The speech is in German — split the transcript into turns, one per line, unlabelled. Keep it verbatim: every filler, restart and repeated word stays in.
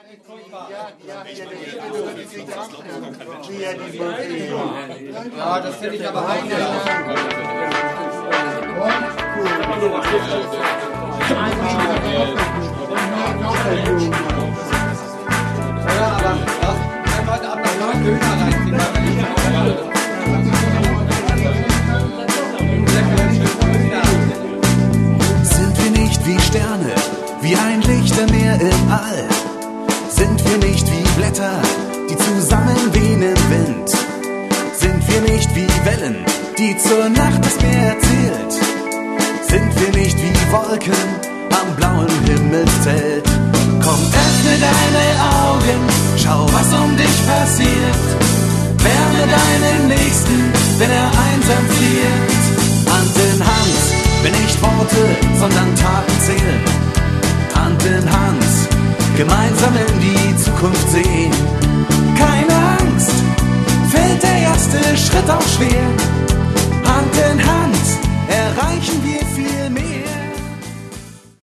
Ja, das finde ich aber heikel. Ja, aber wenn heute Abend noch neun Döner reinziehen, weil wir nicht mehr
Sind wir nicht wie Sterne, wie ein Lichtermeer im All? Sind wir nicht wie Blätter, die zusammen wehen im Wind? Sind wir nicht wie Wellen, die zur Nacht das Meer erzählt? Sind wir nicht wie Wolken am blauen Himmelszelt? Komm, öffne deine Augen, schau, was um dich passiert. Wärme deinen Nächsten, wenn er einsam friert. Hand in Hand, wenn nicht Worte, sondern Taten zählen. Hand in Hand, gemeinsam in die Zukunft sehen. Keine Angst, fällt der erste Schritt auch schwer. Hand in Hand,